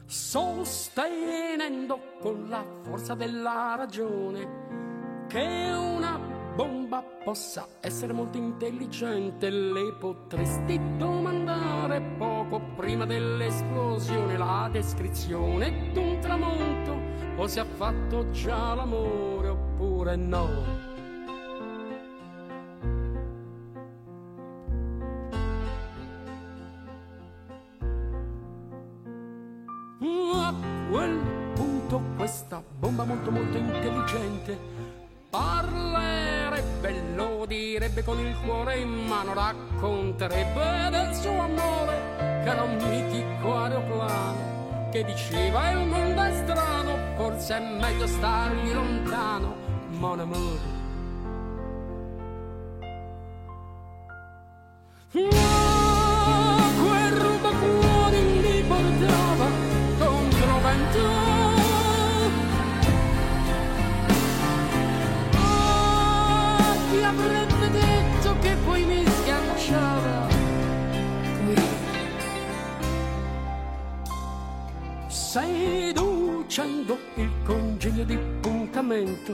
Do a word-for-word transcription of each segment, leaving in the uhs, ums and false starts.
sostenendo con la forza della ragione che una bomba possa essere molto intelligente. Le potresti domandare poco prima dell'esplosione la descrizione d'un tramonto, o se ha fatto già l'amore oppure no. A quel punto questa bomba molto molto intelligente parlerebbe, lo direbbe con il cuore in mano, racconterebbe del suo amore, che era un mitico aeroplano, che diceva il mondo è strano, forse è meglio stargli lontano, mon amour. Oh, quel rubacuori mi portava contro vento, oh, chi avrebbe detto che poi mi sganciava qui, seducendo il congegno di puntamento,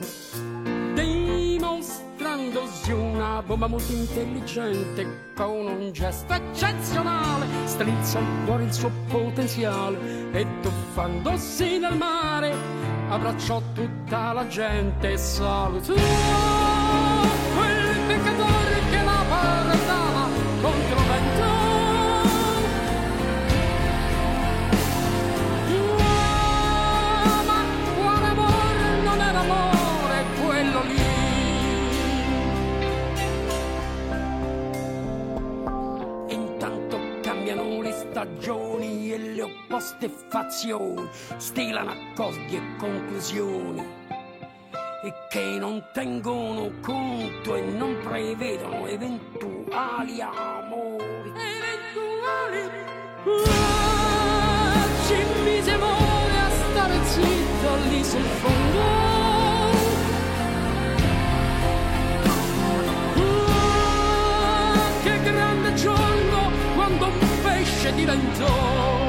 dimostrandosi una bomba molto intelligente. Con un gesto eccezionale strizza al cuore il suo potenziale e tuffandosi nel mare abbracciò tutta la gente e salutò quel peccatore che la portava contro vento. Oh, ma buon amore non era amore quello lì. Stagioni e le opposte fazioni stilano accordi e conclusioni e che non tengono conto e non prevedono eventuali amori. Eventuali. Ah, ci mise amore a stare zitto lì sul fondo. Ah, che grande giorno quando un pesce diventò,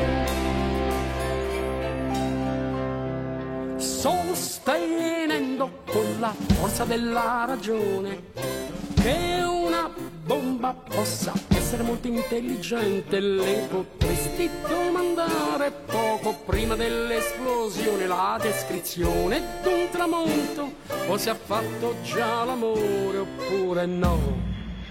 sostenendo con la forza della ragione che una bomba possa essere molto intelligente. Le potresti domandare poco prima dell'esplosione la descrizione d'un tramonto, o se ha fatto già l'amore oppure no.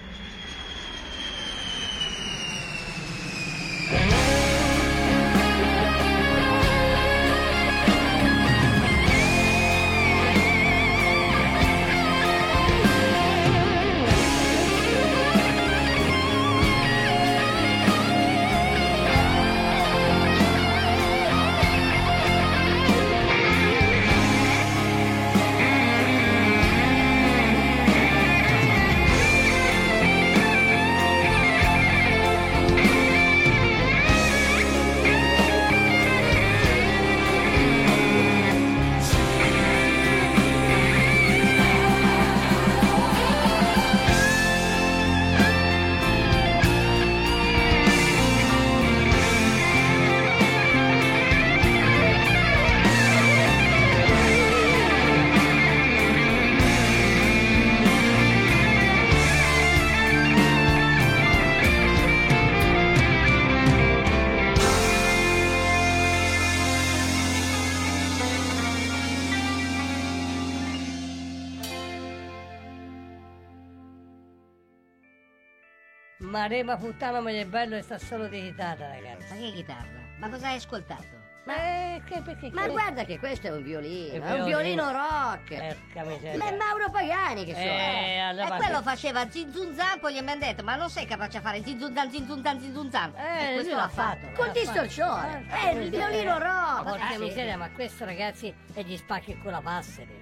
Marema puttana, ma è bello e sta solo di chitarra, ragazzi. Ma che chitarra? Ma cosa hai ascoltato? Ma, eh, che, perché, Ma che... guarda che questo è un violino, È è un violino rock. Porca miseria. Ma è Mauro Pagani che suona. Eh, allora e quello faceva zinzunzan, poi gli abbiamo detto, ma non sei capace a fare zinzunzan, zinzunzan, zinzunzan. Eh, e questo lui l'ha l'ha fatto. fatto, Col l'ha distorsione. fatto. È il violino rock. Porca Ah, sì. miseria, ma questo ragazzi è gli spacchi con la passeri.